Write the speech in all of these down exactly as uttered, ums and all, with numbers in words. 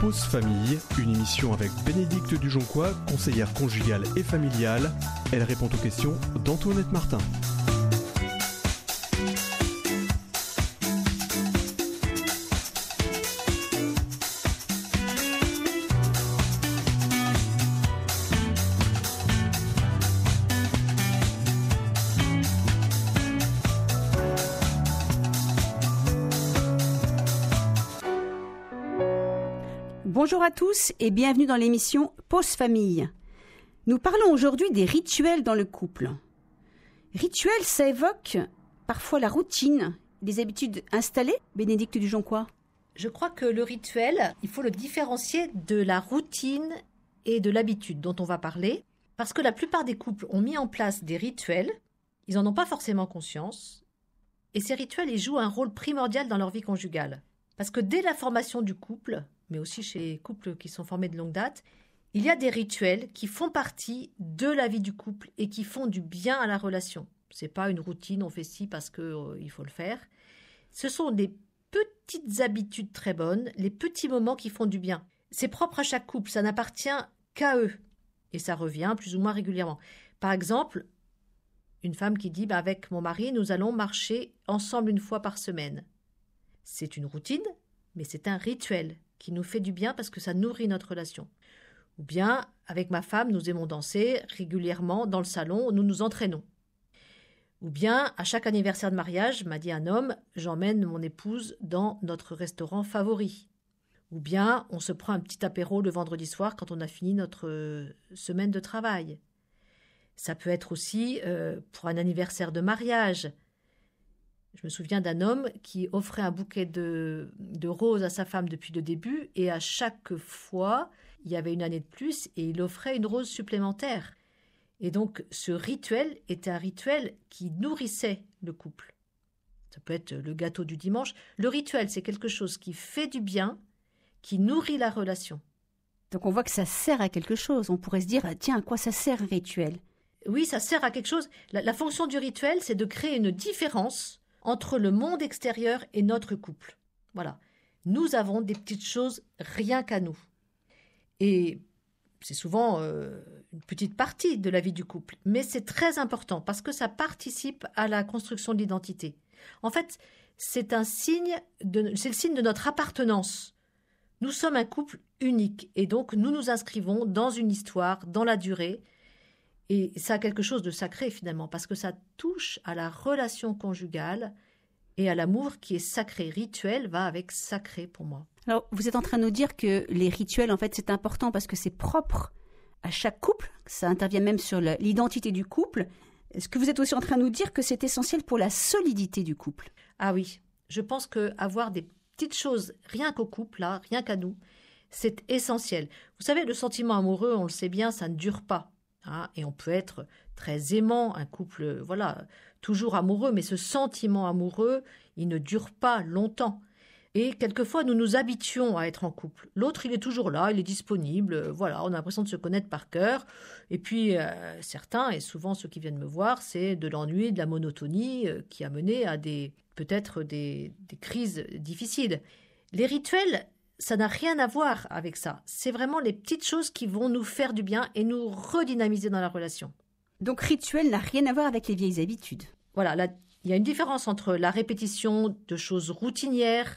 Pause Famille, une émission avec Bénédicte Dujoncois, conseillère conjugale et familiale. Elle répond aux questions d'Antoinette Martin. Bonjour à tous et bienvenue dans l'émission Pause Famille. Nous parlons aujourd'hui des rituels dans le couple. Rituels, ça évoque parfois la routine, des habitudes installées, Bénédicte Dujoncois. Je crois que le rituel, il faut le différencier de la routine et de l'habitude dont on va parler, parce que la plupart des couples ont mis en place des rituels, ils n'en ont pas forcément conscience, et ces rituels, ils jouent un rôle primordial dans leur vie conjugale. Parce que dès la formation du couple, mais aussi chez les couples qui sont formés de longue date, il y a des rituels qui font partie de la vie du couple et qui font du bien à la relation. Ce n'est pas une routine, on fait ci parce qu'il euh, faut le faire. Ce sont des petites habitudes très bonnes, les petits moments qui font du bien. C'est propre à chaque couple, ça n'appartient qu'à eux. Et ça revient plus ou moins régulièrement. Par exemple, une femme qui dit bah, « avec mon mari, nous allons marcher ensemble une fois par semaine ». C'est une routine, mais c'est un rituel qui nous fait du bien parce que ça nourrit notre relation. Ou bien, avec ma femme, nous aimons danser régulièrement dans le salon, nous nous entraînons. Ou bien, à chaque anniversaire de mariage, m'a dit un homme, j'emmène mon épouse dans notre restaurant favori. Ou bien, on se prend un petit apéro le vendredi soir quand on a fini notre semaine de travail. Ça peut être aussi euh, pour un anniversaire de mariage. Je me souviens d'un homme qui offrait un bouquet de, de roses à sa femme depuis le début et à chaque fois, il y avait une année de plus et il offrait une rose supplémentaire. Et donc, ce rituel était un rituel qui nourrissait le couple. Ça peut être le gâteau du dimanche. Le rituel, c'est quelque chose qui fait du bien, qui nourrit la relation. Donc on voit que ça sert à quelque chose. On pourrait se dire, tiens, à quoi ça sert un rituel ? Oui, ça sert à quelque chose. La, la fonction du rituel, c'est de créer une différence entre le monde extérieur et notre couple. Voilà. Nous avons des petites choses rien qu'à nous. Et c'est souvent euh, une petite partie de la vie du couple, mais c'est très important parce que ça participe à la construction de l'identité. En fait, c'est un signe de, c'est le signe de notre appartenance. Nous sommes un couple unique et donc nous nous inscrivons dans une histoire, dans la durée. Et ça a quelque chose de sacré finalement, parce que ça touche à la relation conjugale et à l'amour qui est sacré. Rituel va avec sacré pour moi. Alors, vous êtes en train de nous dire que les rituels, en fait, c'est important parce que c'est propre à chaque couple. Ça intervient même sur l'identité du couple. Est-ce que vous êtes aussi en train de nous dire que c'est essentiel pour la solidité du couple ? Ah oui, je pense qu'avoir des petites choses rien qu'au couple, là, rien qu'à nous, c'est essentiel. Vous savez, le sentiment amoureux, on le sait bien, ça ne dure pas. Hein, et on peut être très aimant, un couple, voilà, toujours amoureux, mais ce sentiment amoureux, il ne dure pas longtemps. Et quelquefois, nous nous habituons à être en couple. L'autre, il est toujours là, il est disponible, voilà, on a l'impression de se connaître par cœur. Et puis, euh, certains, et souvent ceux qui viennent me voir, c'est de l'ennui, de la monotonie, euh, qui a mené à des, peut-être des, des crises difficiles. Les rituels, ça n'a rien à voir avec ça. C'est vraiment les petites choses qui vont nous faire du bien et nous redynamiser dans la relation. Donc, rituel n'a rien à voir avec les vieilles habitudes. Voilà, là, il y a une différence entre la répétition de choses routinières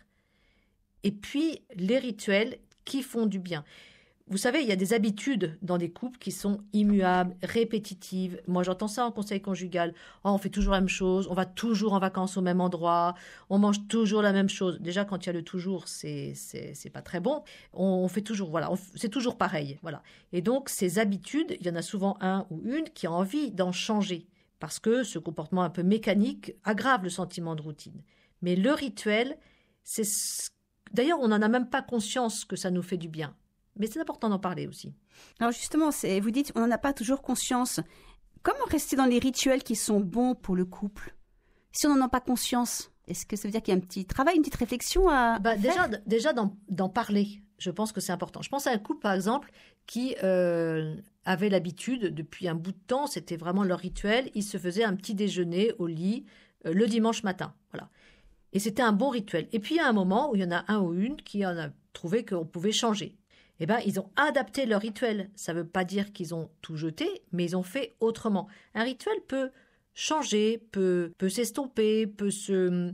et puis les rituels qui font du bien. Vous savez, il y a des habitudes dans des couples qui sont immuables, répétitives. Moi, j'entends ça en conseil conjugal. Oh, on fait toujours la même chose, on va toujours en vacances au même endroit, on mange toujours la même chose. Déjà, quand il y a le toujours, c'est c'est c'est pas très bon. On, on fait toujours, voilà, on, c'est toujours pareil, voilà. Et donc, ces habitudes, il y en a souvent un ou une qui a envie d'en changer parce que ce comportement un peu mécanique aggrave le sentiment de routine. Mais le rituel, c'est d'ailleurs, on n'en a même pas conscience que ça nous fait du bien. Mais c'est important d'en parler aussi. Alors justement, c'est, vous dites, on n'en a pas toujours conscience. Comment rester dans les rituels qui sont bons pour le couple ? Si on n'en a pas conscience, est-ce que ça veut dire qu'il y a un petit travail, une petite réflexion à, bah, à déjà, faire ? Déjà, d'en, d'en parler, je pense que c'est important. Je pense à un couple, par exemple, qui euh, avait l'habitude, depuis un bout de temps, c'était vraiment leur rituel, ils se faisaient un petit déjeuner au lit euh, le dimanche matin. Voilà. Et c'était un bon rituel. Et puis, il y a un moment où il y en a un ou une qui en a trouvé qu'on pouvait changer. Eh bien, ils ont adapté leur rituel. Ça ne veut pas dire qu'ils ont tout jeté, mais ils ont fait autrement. Un rituel peut changer, peut, peut s'estomper, peut se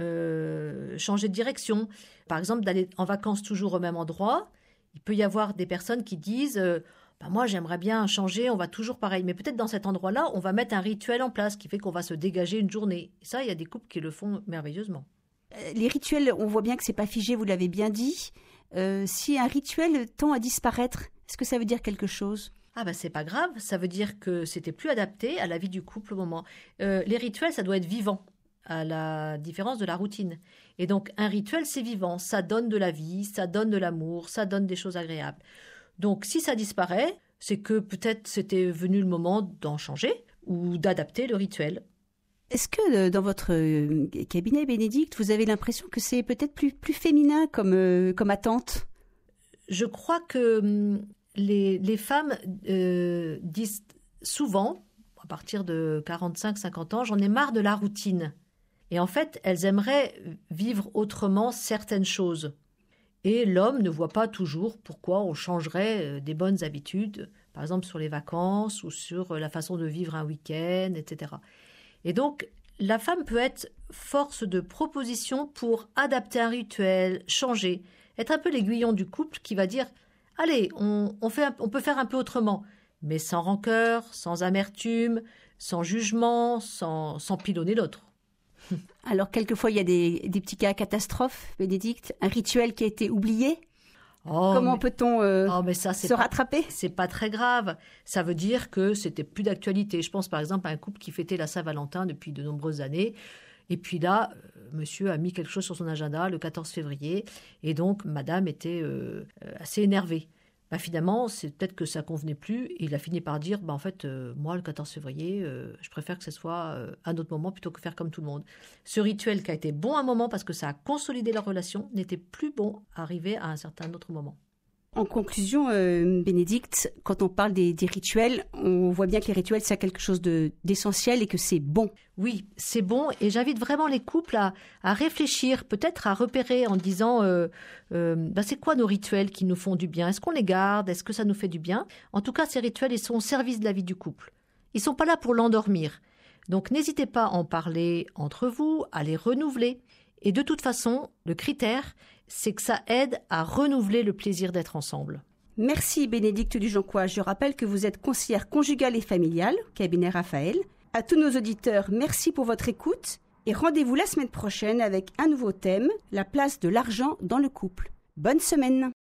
euh, changer de direction. Par exemple, d'aller en vacances toujours au même endroit, il peut y avoir des personnes qui disent euh, bah, « moi, j'aimerais bien changer, on va toujours pareil. » Mais peut-être dans cet endroit-là, on va mettre un rituel en place qui fait qu'on va se dégager une journée. Et ça, il y a des couples qui le font merveilleusement. Les rituels, on voit bien que ce n'est pas figé, vous l'avez bien dit. Euh, si un rituel tend à disparaître, est-ce que ça veut dire quelque chose ? Ah ben c'est pas grave, ça veut dire que c'était plus adapté à la vie du couple au moment. Euh, les rituels, ça doit être vivant, à la différence de la routine. Et donc un rituel, c'est vivant, ça donne de la vie, ça donne de l'amour, ça donne des choses agréables. Donc si ça disparaît, c'est que peut-être c'était venu le moment d'en changer ou d'adapter le rituel. Est-ce que dans votre cabinet, Bénédicte, vous avez l'impression que c'est peut-être plus, plus féminin comme, euh, comme attente ? Je crois que les, les femmes euh, disent souvent, à partir de quarante-cinq à cinquante ans, j'en ai marre de la routine. Et en fait, elles aimeraient vivre autrement certaines choses. Et l'homme ne voit pas toujours pourquoi on changerait des bonnes habitudes, par exemple sur les vacances ou sur la façon de vivre un week-end, et cetera. Et donc, la femme peut être force de proposition pour adapter un rituel, changer, être un peu l'aiguillon du couple qui va dire « Allez, on, on, fait un, on peut faire un peu autrement », mais sans rancœur, sans amertume, sans jugement, sans, sans pilonner l'autre. Alors, quelquefois, il y a des, des petits cas catastrophes, Bénédicte, un rituel qui a été oublié. Oh, Comment mais... peut-on euh, oh, mais ça, se pas, rattraper ? C'est pas très grave. Ça veut dire que c'était plus d'actualité. Je pense par exemple à un couple qui fêtait la Saint-Valentin depuis de nombreuses années. Et puis là, euh, monsieur a mis quelque chose sur son agenda le quatorze février. Et donc, madame était euh, assez énervée. Bah, finalement, c'est peut-être que ça convenait plus. Et il a fini par dire, bah, en fait, euh, moi, le quatorze février, euh, je préfère que ce soit euh, un autre moment plutôt que faire comme tout le monde. Ce rituel qui a été bon à un moment parce que ça a consolidé leur relation n'était plus bon à arriver à un certain autre moment. En conclusion, euh, Bénédicte, quand on parle des, des rituels, on voit bien que les rituels, c'est quelque chose de, d'essentiel et que c'est bon. Oui, c'est bon et j'invite vraiment les couples à, à réfléchir, peut-être à repérer en disant euh, euh, bah, c'est quoi nos rituels qui nous font du bien ? Est-ce qu'on les garde ? Est-ce que ça nous fait du bien ? En tout cas, ces rituels, ils sont au service de la vie du couple. Ils ne sont pas là pour l'endormir. Donc, n'hésitez pas à en parler entre vous, à les renouveler. Et de toute façon, le critère, c'est que ça aide à renouveler le plaisir d'être ensemble. Merci Bénédicte Dujoncois. Je rappelle que vous êtes conseillère conjugale et familiale, cabinet Raphaël. À tous nos auditeurs, merci pour votre écoute et rendez-vous la semaine prochaine avec un nouveau thème, la place de l'argent dans le couple. Bonne semaine.